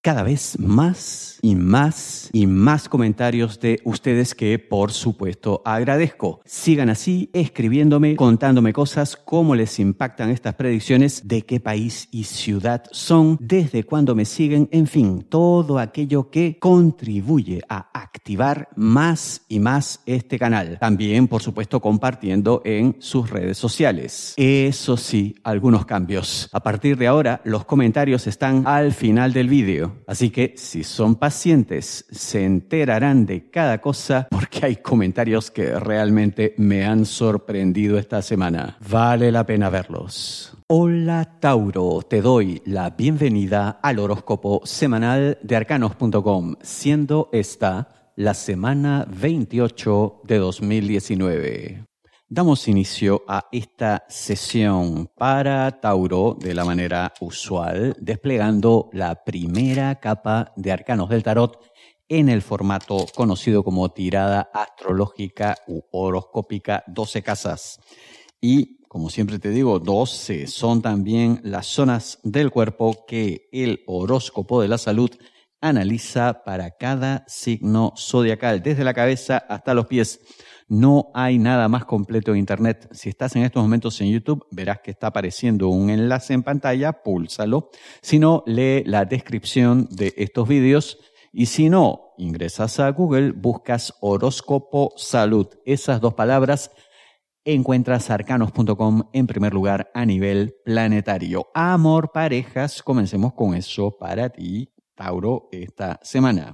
cada vez más y más y más comentarios de ustedes que, por supuesto, agradezco. Sigan así escribiéndome, contándome cosas, cómo les impactan estas predicciones, de qué país y ciudad son, desde cuándo me siguen, en fin, todo aquello que contribuye a activar más y más este canal. También, por supuesto, compartiendo en sus redes sociales. Eso sí, algunos cambios. A partir de ahora, los comentarios están al final del vídeo. Así que, si son pacientes, se enterarán de cada cosa porque hay comentarios que realmente me han sorprendido esta semana. Vale la pena verlos. Hola Tauro, te doy la bienvenida al horóscopo semanal de arcanos.com, siendo esta la semana 28 de 2019. Damos inicio a esta sesión para Tauro de la manera usual, desplegando la primera capa de arcanos del tarot en el formato conocido como tirada astrológica u horoscópica 12 casas. Y, como siempre te digo, 12 son también las zonas del cuerpo que el horóscopo de la salud analiza para cada signo zodiacal, desde la cabeza hasta los pies. No hay nada más completo en Internet. Si estás en estos momentos en YouTube, verás que está apareciendo un enlace en pantalla, púlsalo. Si no, lee la descripción de estos vídeos. Y si no, ingresas a Google, buscas horóscopo salud. Esas dos palabras, encuentras arcanos.com en primer lugar a nivel planetario. Amor, parejas, comencemos con eso para ti, Tauro, esta semana.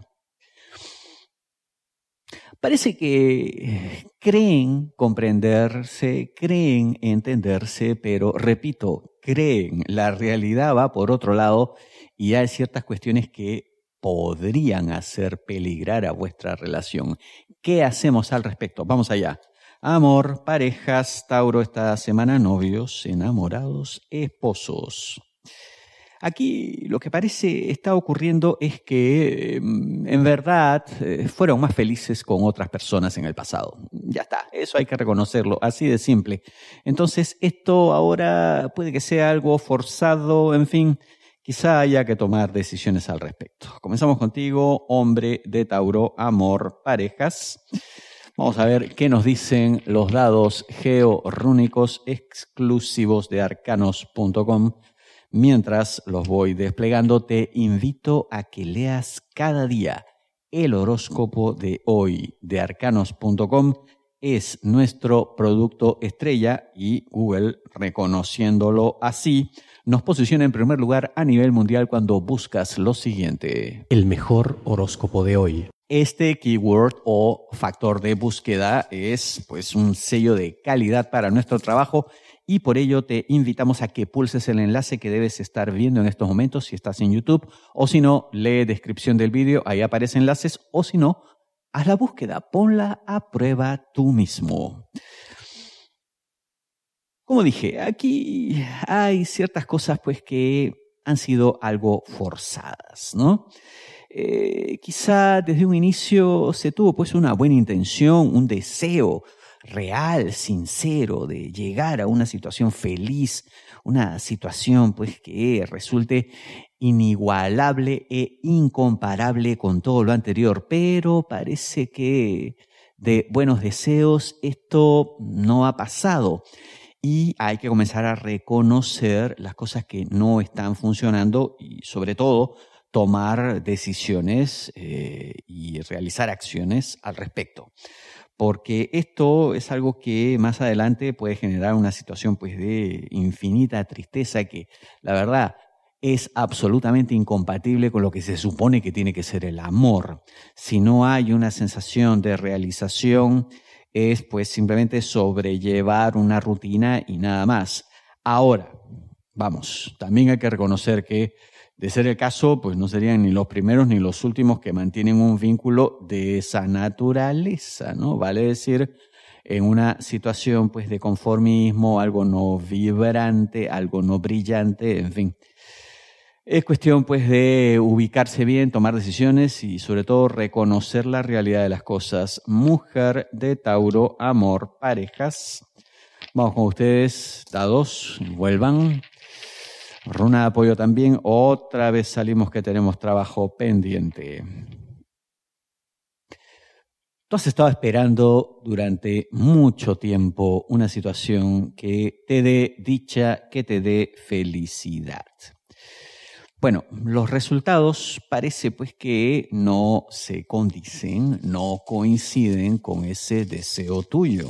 Parece que creen comprenderse, creen entenderse, pero repito, creen. La realidad va por otro lado y hay ciertas cuestiones que podrían hacer peligrar a vuestra relación. ¿Qué hacemos al respecto? Vamos allá. Amor, parejas, Tauro, esta semana, novios, enamorados, esposos. Aquí lo que parece está ocurriendo es que en verdad fueron más felices con otras personas en el pasado. Ya está, eso hay que reconocerlo, así de simple. Entonces esto ahora puede que sea algo forzado, en fin, quizá haya que tomar decisiones al respecto. Comenzamos contigo, hombre de Tauro, amor, parejas. Vamos a ver qué nos dicen los dados georrúnicos exclusivos de arcanos.com. Mientras los voy desplegando, te invito a que leas cada día el horóscopo de hoy de arcanos.com. Es nuestro producto estrella y Google, reconociéndolo así, nos posiciona en primer lugar a nivel mundial cuando buscas lo siguiente: el mejor horóscopo de hoy. Este keyword o factor de búsqueda es pues un sello de calidad para nuestro trabajo y por ello te invitamos a que pulses el enlace que debes estar viendo en estos momentos si estás en YouTube, o si no, lee descripción del vídeo, ahí aparecen enlaces, o si no, haz la búsqueda, ponla a prueba tú mismo. Como dije, aquí hay ciertas cosas pues que han sido algo forzadas, ¿no? Quizá desde un inicio se tuvo pues una buena intención, un deseo real, sincero de llegar a una situación feliz, una situación pues que resulte inigualable e incomparable con todo lo anterior, pero parece que de buenos deseos esto no ha pasado. Y hay que comenzar a reconocer las cosas que no están funcionando y sobre todo tomar decisiones y realizar acciones al respecto. Porque esto es algo que más adelante puede generar una situación pues de infinita tristeza que la verdad es absolutamente incompatible con lo que se supone que tiene que ser el amor. Si no hay una sensación de realización, es pues simplemente sobrellevar una rutina y nada más. Ahora, vamos, también hay que reconocer que de ser el caso, pues no serían ni los primeros ni los últimos que mantienen un vínculo de esa naturaleza, ¿no? Vale decir, en una situación pues de conformismo, algo no vibrante, algo no brillante, en fin. Es cuestión pues de ubicarse bien, tomar decisiones y sobre todo reconocer la realidad de las cosas. Mujer de Tauro, amor, parejas. Vamos con ustedes, dados, vuelvan. Runa de apoyo también. Otra vez salimos que tenemos trabajo pendiente. Tú has estado esperando durante mucho tiempo una situación que te dé dicha, que te dé felicidad. Bueno, los resultados parece pues que no se condicen, no coinciden con ese deseo tuyo.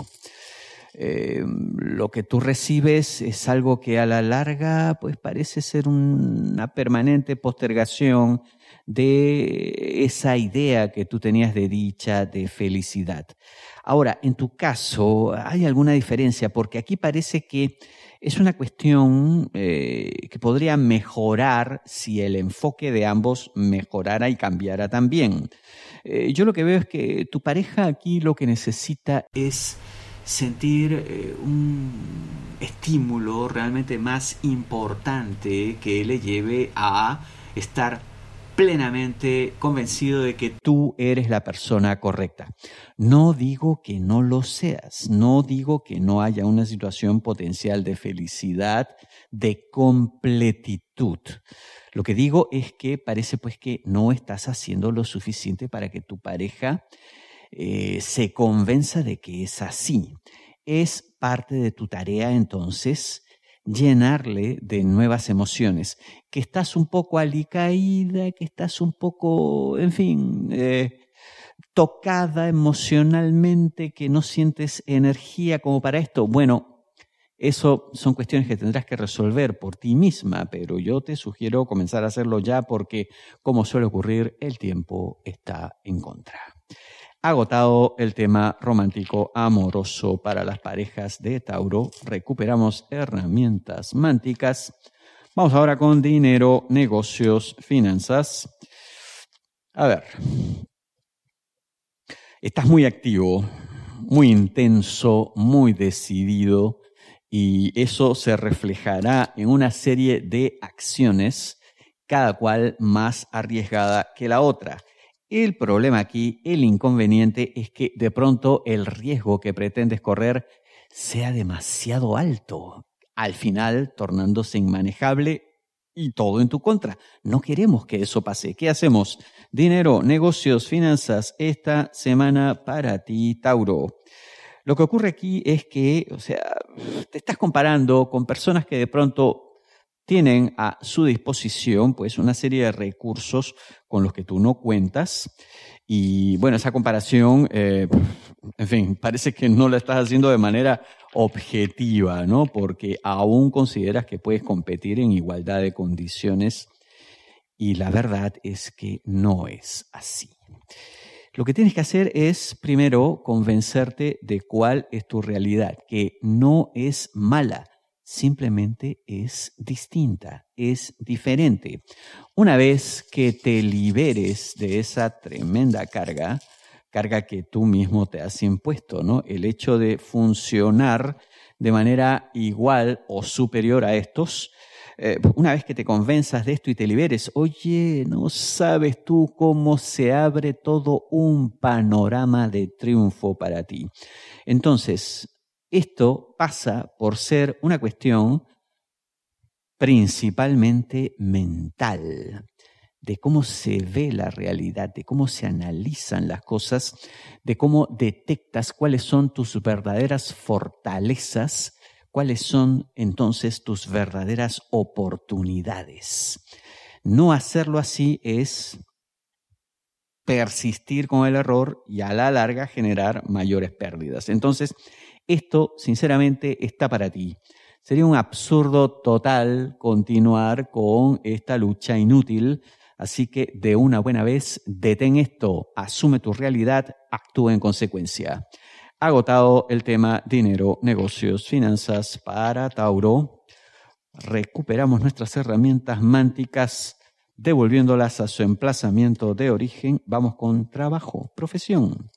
Lo que tú recibes es algo que a la larga pues parece ser una permanente postergación de esa idea que tú tenías de dicha, de felicidad. Ahora, en tu caso, ¿hay alguna diferencia? Porque aquí parece que es una cuestión que podría mejorar si el enfoque de ambos mejorara y cambiara también. Yo lo que veo es que tu pareja aquí lo que necesita es sentir un estímulo realmente más importante que le lleve a estar plenamente convencido de que tú eres la persona correcta. No digo que no lo seas, no digo que no haya una situación potencial de felicidad, de completitud. Lo que digo es que parece pues que no estás haciendo lo suficiente para que tu pareja se convenza de que es así. Es parte de tu tarea entonces llenarle de nuevas emociones, que estás un poco alicaída, que estás un poco, en fin, tocada emocionalmente, que no sientes energía como para esto. Bueno, eso son cuestiones que tendrás que resolver por ti misma, pero yo te sugiero comenzar a hacerlo ya porque, como suele ocurrir, el tiempo está en contra. Agotado el tema romántico amoroso para las parejas de Tauro, recuperamos herramientas mánticas. Vamos ahora con dinero, negocios, finanzas. A ver, estás muy activo, muy intenso, muy decidido y eso se reflejará en una serie de acciones, cada cual más arriesgada que la otra. El problema aquí, el inconveniente, es que de pronto el riesgo que pretendes correr sea demasiado alto, al final tornándose inmanejable y todo en tu contra. No queremos que eso pase. ¿Qué hacemos? Dinero, negocios, finanzas, esta semana para ti, Tauro. Lo que ocurre aquí es que, te estás comparando con personas que de pronto tienen a su disposición pues una serie de recursos con los que tú no cuentas y bueno, esa comparación, en fin, parece que no la estás haciendo de manera objetiva, ¿no? Porque aún consideras que puedes competir en igualdad de condiciones y la verdad es que no es así. Lo que tienes que hacer es, primero, convencerte de cuál es tu realidad, que no es mala, simplemente es distinta, es diferente. Una vez que te liberes de esa tremenda carga que tú mismo te has impuesto, ¿no? El hecho de funcionar de manera igual o superior a estos, una vez que te convenzas de esto y te liberes, oye, no sabes tú cómo se abre todo un panorama de triunfo para ti. Entonces, esto pasa por ser una cuestión principalmente mental, de cómo se ve la realidad, de cómo se analizan las cosas, de cómo detectas cuáles son tus verdaderas fortalezas, cuáles son entonces tus verdaderas oportunidades. No hacerlo así es persistir con el error y a la larga generar mayores pérdidas. Entonces, esto sinceramente está para ti. Sería un absurdo total continuar con esta lucha inútil. Así que de una buena vez, detén esto, asume tu realidad, actúa en consecuencia. Agotado el tema dinero, negocios, finanzas para Tauro. Recuperamos nuestras herramientas mánticas, devolviéndolas a su emplazamiento de origen. Vamos con trabajo, profesión.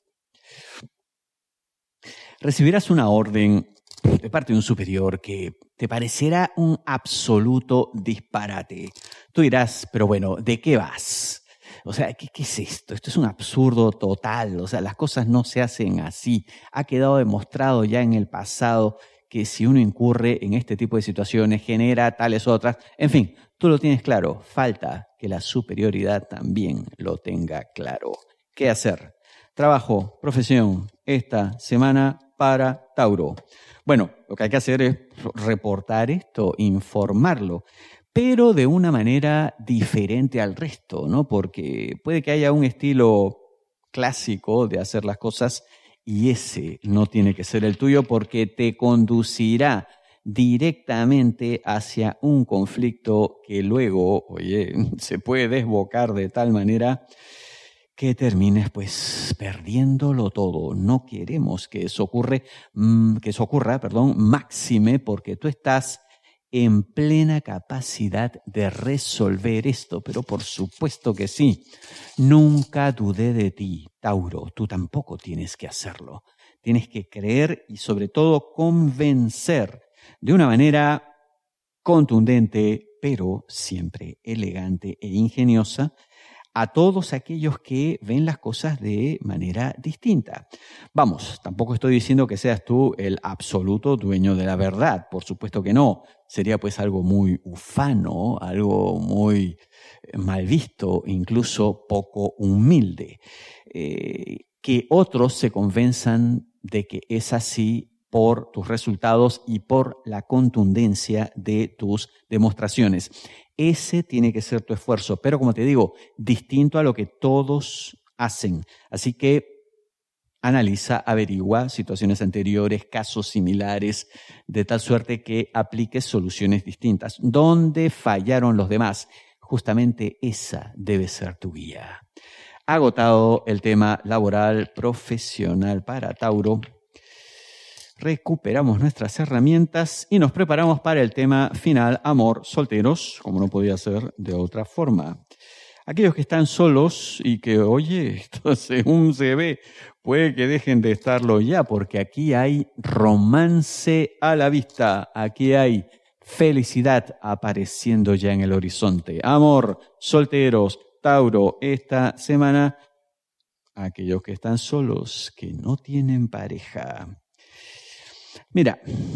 Recibirás una orden de parte de un superior que te parecerá un absoluto disparate. Tú dirás, pero bueno, ¿de qué vas? O sea, ¿qué es esto? Esto es un absurdo total. O sea, las cosas no se hacen así. Ha quedado demostrado ya en el pasado que si uno incurre en este tipo de situaciones genera tales otras. En fin, tú lo tienes claro. Falta que la superioridad también lo tenga claro. ¿Qué hacer? Trabajo, profesión, esta semana para Tauro. Bueno, lo que hay que hacer es reportar esto, informarlo, pero de una manera diferente al resto, ¿no? Porque puede que haya un estilo clásico de hacer las cosas y ese no tiene que ser el tuyo porque te conducirá directamente hacia un conflicto que luego, se puede desbocar de tal manera que termines pues perdiéndolo todo. No queremos que eso ocurra, máxime porque tú estás en plena capacidad de resolver esto, pero por supuesto que sí. Nunca dudé de ti, Tauro. Tú tampoco tienes que hacerlo. Tienes que creer y sobre todo convencer de una manera contundente, pero siempre elegante e ingeniosa, a todos aquellos que ven las cosas de manera distinta. Vamos, tampoco estoy diciendo que seas tú el absoluto dueño de la verdad, por supuesto que no. Sería pues algo muy ufano, algo muy mal visto, incluso poco humilde. Que otros se convenzan de que es así por tus resultados y por la contundencia de tus demostraciones. Ese tiene que ser tu esfuerzo, pero como te digo, distinto a lo que todos hacen. Así que analiza, averigua situaciones anteriores, casos similares, de tal suerte que apliques soluciones distintas. ¿Dónde fallaron los demás? Justamente esa debe ser tu guía. Agotado el tema laboral profesional para Tauro, recuperamos nuestras herramientas y nos preparamos para el tema final, amor, solteros, como no podía ser de otra forma. Aquellos que están solos y que, esto según se ve, puede que dejen de estarlo ya, porque aquí hay romance a la vista, aquí hay felicidad apareciendo ya en el horizonte. Amor, solteros, Tauro, esta semana, aquellos que están solos, que no tienen pareja. Mira,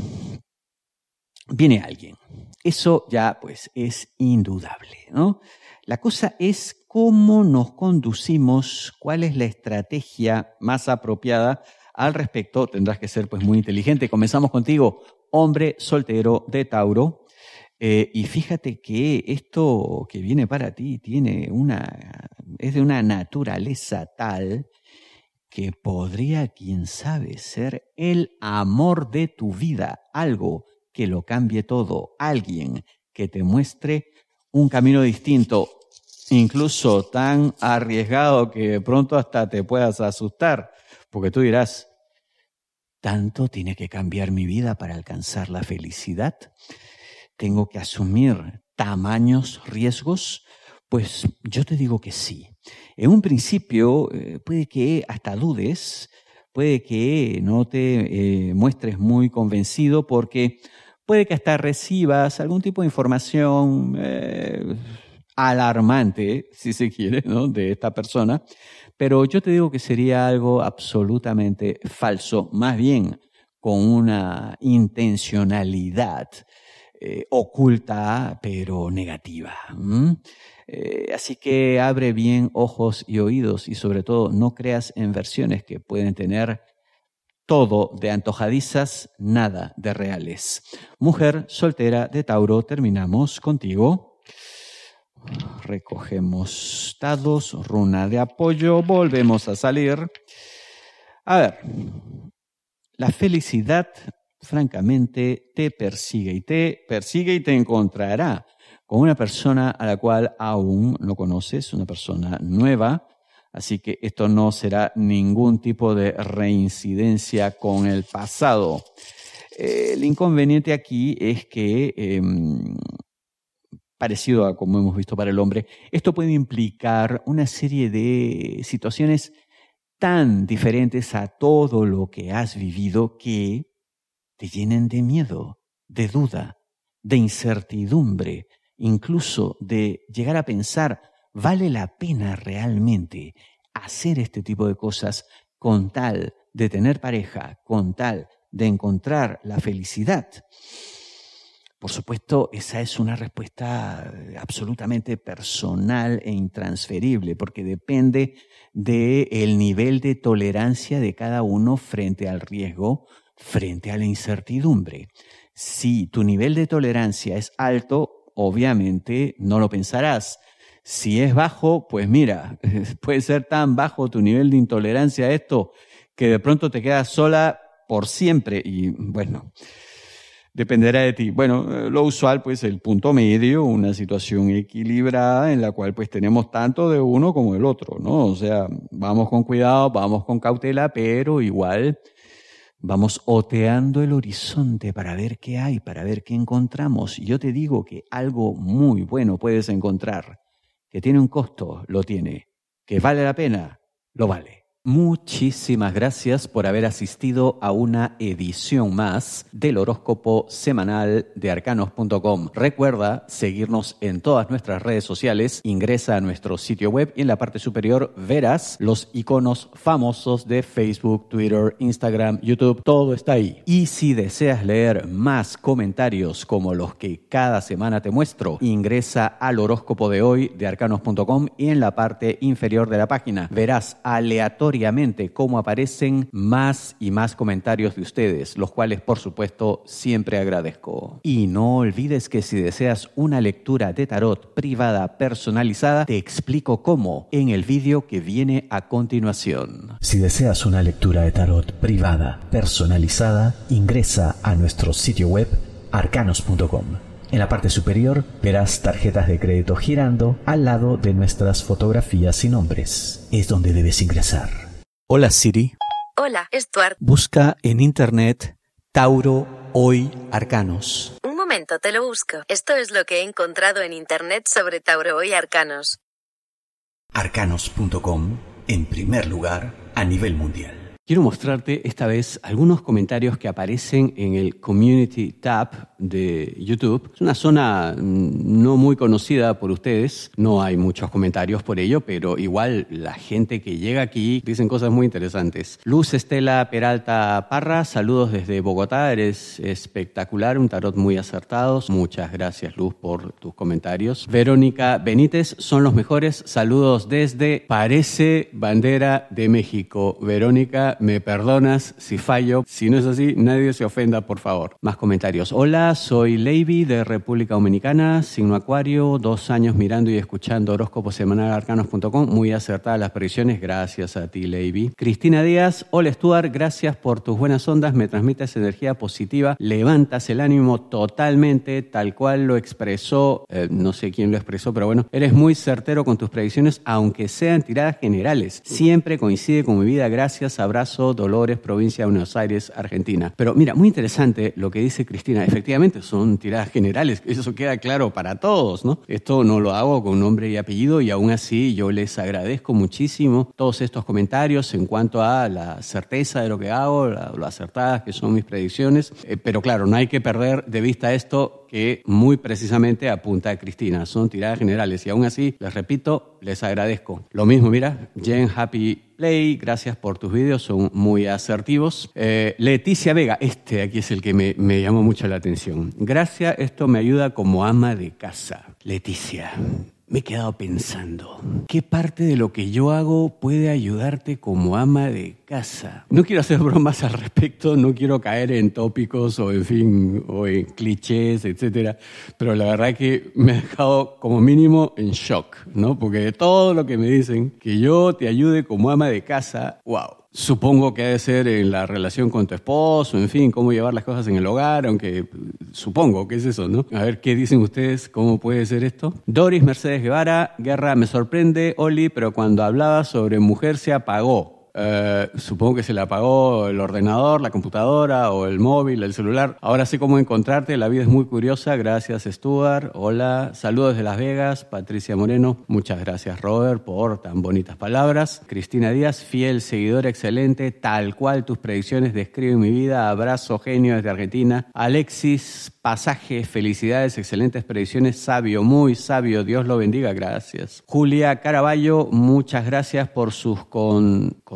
viene alguien. Eso ya pues es indudable, ¿no? La cosa es cómo nos conducimos, cuál es la estrategia más apropiada al respecto. Tendrás que ser pues muy inteligente. Comenzamos contigo, hombre soltero de Tauro. Y fíjate que esto que viene para ti es de una naturaleza tal que podría, quién sabe, ser el amor de tu vida, algo que lo cambie todo, alguien que te muestre un camino distinto, incluso tan arriesgado que de pronto hasta te puedas asustar, porque tú dirás, ¿tanto tiene que cambiar mi vida para alcanzar la felicidad? ¿Tengo que asumir tamaños riesgos? Pues yo te digo que sí. En un principio puede que hasta dudes, puede que no te muestres muy convencido porque puede que hasta recibas algún tipo de información alarmante, si se quiere, ¿no?, de esta persona, pero yo te digo que sería algo absolutamente falso, más bien con una intencionalidad oculta pero negativa. Así que abre bien ojos y oídos y sobre todo no creas en versiones que pueden tener todo de antojadizas, nada de reales. Mujer soltera de Tauro, terminamos contigo. Recogemos dados, runa de apoyo, volvemos a salir. A ver, la felicidad francamente te persigue y te encontrará con una persona a la cual aún no conoces, una persona nueva, así que esto no será ningún tipo de reincidencia con el pasado. El inconveniente aquí es que, parecido a como hemos visto para el hombre, esto puede implicar una serie de situaciones tan diferentes a todo lo que has vivido que te llenen de miedo, de duda, de incertidumbre, incluso de llegar a pensar, ¿vale la pena realmente hacer este tipo de cosas con tal de tener pareja, con tal de encontrar la felicidad? Por supuesto, esa es una respuesta absolutamente personal e intransferible, porque depende del nivel de tolerancia de cada uno frente al riesgo, frente a la incertidumbre. Si tu nivel de tolerancia es alto, obviamente no lo pensarás. Si es bajo, pues mira, puede ser tan bajo tu nivel de intolerancia a esto que de pronto te quedas sola por siempre y bueno, dependerá de ti. Bueno, lo usual pues el punto medio, una situación equilibrada en la cual pues tenemos tanto de uno como del otro, ¿no? O sea, vamos con cuidado, vamos con cautela, pero igual vamos oteando el horizonte para ver qué hay, para ver qué encontramos. Yo te digo que algo muy bueno puedes encontrar, que tiene un costo, lo tiene, que vale la pena, lo vale. Muchísimas gracias por haber asistido a una edición más del horóscopo semanal de arcanos.com. Recuerda seguirnos en todas nuestras redes sociales, ingresa a nuestro sitio web y en la parte superior verás los iconos famosos de Facebook, Twitter, Instagram, YouTube, todo está ahí. Y si deseas leer más comentarios como los que cada semana te muestro, ingresa al horóscopo de hoy de arcanos.com y en la parte inferior de la página verás aleatoriamente cómo aparecen más y más comentarios de ustedes, los cuales por supuesto siempre agradezco. Y no olvides que si deseas una lectura de tarot privada personalizada, te explico cómo en el vídeo que viene a continuación. Si deseas una lectura de tarot privada personalizada, ingresa a nuestro sitio web arcanos.com. En la parte superior verás tarjetas de crédito girando al lado de nuestras fotografías y nombres. Es donde debes ingresar. Hola Siri. Hola, Stuart. Busca en internet Tauro Hoy Arcanos. Un momento, te lo busco. Esto es lo que he encontrado en internet sobre Tauro Hoy Arcanos. Arcanos.com, en primer lugar a nivel mundial. Quiero mostrarte esta vez algunos comentarios que aparecen en el Community Tab de YouTube. Es una zona no muy conocida por ustedes, no hay muchos comentarios por ello, pero igual la gente que llega aquí dicen cosas muy interesantes. Luz Estela Peralta Parra, saludos desde Bogotá, eres espectacular, un tarot muy acertado. Muchas gracias Luz por tus comentarios. Verónica Benítez, son los mejores, saludos desde Parece Bandera de México. Verónica, me perdonas si fallo. Si no es así, nadie se ofenda, por favor. Más comentarios. Hola, soy Leiby de República Dominicana, signo Acuario, 2 años mirando y escuchando horóscopo semanal arcanos.com. Muy acertadas las predicciones. Gracias a ti, Leiby. Cristina Díaz, hola Stuart, gracias por tus buenas ondas. Me transmites energía positiva. Levantas el ánimo totalmente, tal cual lo expresó, no sé quién lo expresó, pero bueno, eres muy certero con tus predicciones, aunque sean tiradas generales. Siempre coincide con mi vida. Gracias, abrazo. Dolores, provincia de Buenos Aires, Argentina. Pero mira, muy interesante lo que dice Cristina. Efectivamente, son tiradas generales. Eso queda claro para todos, ¿no? Esto no lo hago con nombre y apellido y aún así yo les agradezco muchísimo todos estos comentarios en cuanto a la certeza de lo que hago, lo acertadas que son mis predicciones. Pero claro, no hay que perder de vista esto que muy precisamente apunta a Cristina. Son tiradas generales y aún así, les repito, les agradezco. Lo mismo, mira, Jen Happy Play, gracias por tus vídeos, son muy asertivos. Leticia Vega, este aquí es el que me llamó mucho la atención. Gracias, esto me ayuda como ama de casa. Leticia, me he quedado pensando, ¿qué parte de lo que yo hago puede ayudarte como ama de casa? No quiero hacer bromas al respecto, no quiero caer en tópicos o en fin, o en clichés, etcétera, pero la verdad es que me ha dejado como mínimo en shock, ¿no? Porque de todo lo que me dicen, que yo te ayude como ama de casa, wow. Supongo que ha de ser en la relación con tu esposo, en fin, cómo llevar las cosas en el hogar, aunque supongo que es eso, ¿no? A ver, ¿qué dicen ustedes? ¿Cómo puede ser esto? Doris Mercedes Guerra, me sorprende, Oli, pero cuando hablaba sobre mujer se apagó. Supongo que se le apagó el ordenador, la computadora o el móvil, el celular. Ahora sé cómo encontrarte, la vida es muy curiosa. Gracias, Stuart. Hola, saludos desde Las Vegas. Patricia Moreno, muchas gracias, Robert, por tan bonitas palabras. Cristina Díaz, fiel seguidor, excelente, tal cual tus predicciones describen mi vida. Abrazo, genio, desde Argentina. Alexis Pasaje, felicidades, excelentes predicciones, sabio, muy sabio, Dios lo bendiga, gracias. Julia Caraballo, muchas gracias por sus consejos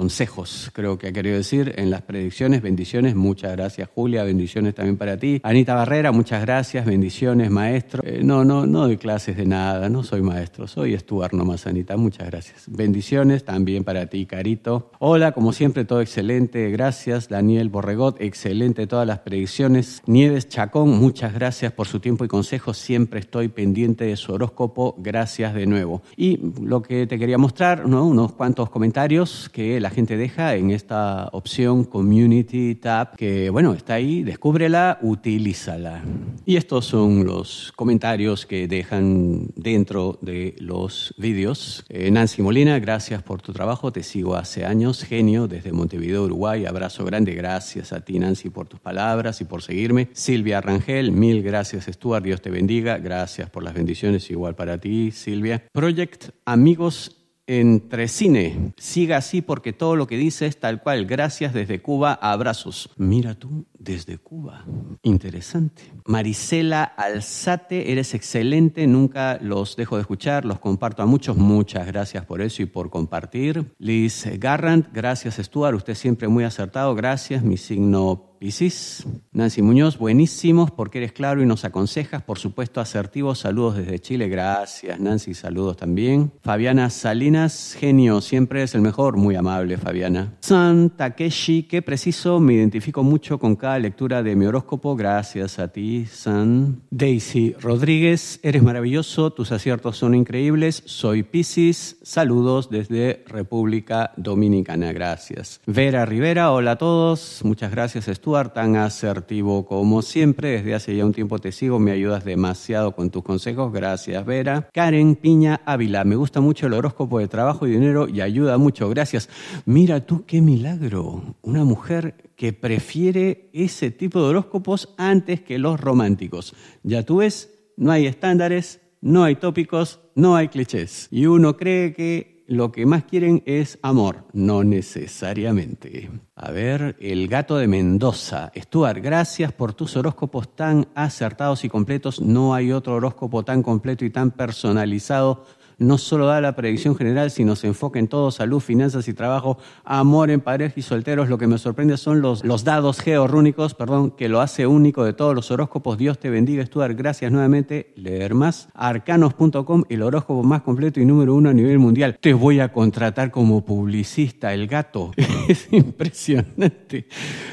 consejos, creo que ha querido decir, en las predicciones. Bendiciones, muchas gracias, Julia, bendiciones también para ti. Anita Barrera, muchas gracias, bendiciones, maestro. No doy clases de nada, no soy maestro, soy Stuart nomás, Anita, muchas gracias. Bendiciones también para ti, Carito. Hola, como siempre, todo excelente, gracias. Daniel Borregot, excelente todas las predicciones. Nieves Chacón, muchas gracias por su tiempo y consejos, siempre estoy pendiente de su horóscopo, gracias de nuevo. Y lo que te quería mostrar, ¿no? Unos cuantos comentarios que la gente deja en esta opción Community Tab, que bueno, está ahí, descúbrela, utilízala. Y estos son los comentarios que dejan dentro de los vídeos. Nancy Molina, gracias por tu trabajo, te sigo hace años, genio, desde Montevideo, Uruguay, abrazo grande, gracias a ti, Nancy, por tus palabras y por seguirme. Silvia Rangel, mil gracias, Stuart, Dios te bendiga, gracias por las bendiciones, igual para ti, Silvia. Project Amigos Entre Cine, siga así porque todo lo que dice es tal cual, gracias desde Cuba, abrazos. Mira tú, desde Cuba, interesante. Marisela Alzate, eres excelente, nunca los dejo de escuchar, los comparto a muchos, muchas gracias por eso y por compartir. Liz Garrant, gracias Stuart, usted siempre muy acertado, gracias, mi signo Piscis. Nancy Muñoz, buenísimos porque eres claro y nos aconsejas, por supuesto asertivos, saludos desde Chile, gracias Nancy, saludos también. Fabiana Salinas, genio, siempre es el mejor, muy amable Fabiana. San Takeshi, qué preciso, me identifico mucho con cada lectura de mi horóscopo, gracias a ti San. Daisy Rodríguez, eres maravilloso, tus aciertos son increíbles, soy Piscis, saludos desde República Dominicana, gracias. Vera Rivera, hola a todos, muchas gracias Stuart, tan asertivo como siempre, desde hace ya un tiempo te sigo, me ayudas demasiado con tus consejos, gracias Vera. Karen Piña Ávila, me gusta mucho el horóscopo de trabajo y dinero y ayuda mucho, gracias. Mira tú qué milagro, una mujer que prefiere ese tipo de horóscopos antes que los románticos. Ya tú ves, no hay estándares, no hay tópicos, no hay clichés. Y uno cree que lo que más quieren es amor, no necesariamente. A ver, el gato de Mendoza. Stuart, gracias por tus horóscopos tan acertados y completos. No hay otro horóscopo tan completo y tan personalizado. No solo da la predicción general, sino se enfoca en todo, salud, finanzas y trabajo, amor en pareja y solteros. Lo que me sorprende son los dados georrúnicos, que lo hace único de todos los horóscopos. Dios te bendiga, Stuart. Gracias nuevamente. Leer más. Arcanos.com, el horóscopo más completo y número 1 a nivel mundial. Te voy a contratar como publicista, el gato. Es impresionante.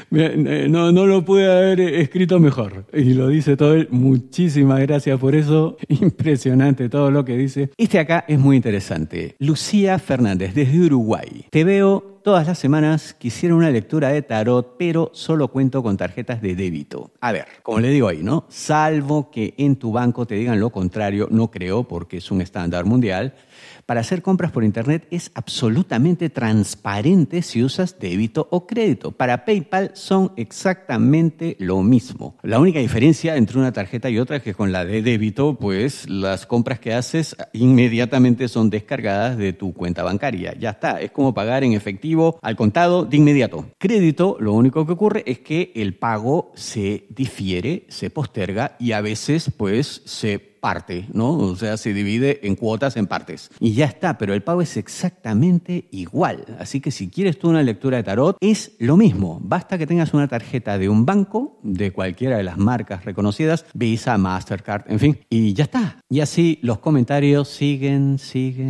No lo pude haber escrito mejor. Y lo dice todo él. Muchísimas gracias por eso. Impresionante todo lo que dice. Acá es muy interesante. Lucía Fernández, desde Uruguay. Te veo todas las semanas, quisiera una lectura de tarot, pero solo cuento con tarjetas de débito. A ver, como le digo ahí, ¿no? Salvo que en tu banco te digan lo contrario, no creo porque es un estándar mundial. Para hacer compras por internet es absolutamente transparente si usas débito o crédito. Para PayPal son exactamente lo mismo. La única diferencia entre una tarjeta y otra es que con la de débito, pues las compras que haces inmediatamente son descargadas de tu cuenta bancaria. Ya está, es como pagar en efectivo al contado de inmediato. Crédito, lo único que ocurre es que el pago se difiere, se posterga y a veces pues se parte, ¿no? O sea, se divide en cuotas, en partes. Y ya está, pero el pago es exactamente igual. Así que si quieres tú una lectura de tarot, es lo mismo. Basta que tengas una tarjeta de un banco, de cualquiera de las marcas reconocidas, Visa, Mastercard, en fin, y ya está. Y así los comentarios siguen.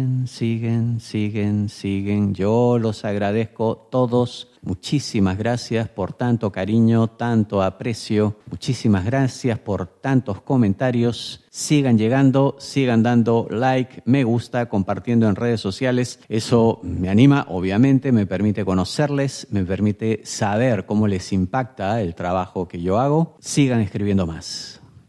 Yo los agradezco todos. Muchísimas gracias por tanto cariño, tanto aprecio. Muchísimas gracias por tantos comentarios. Sigan llegando, sigan dando like, me gusta, compartiendo en redes sociales. Eso me anima, obviamente, me permite conocerles, me permite saber cómo les impacta el trabajo que yo hago. Sigan escribiendo más.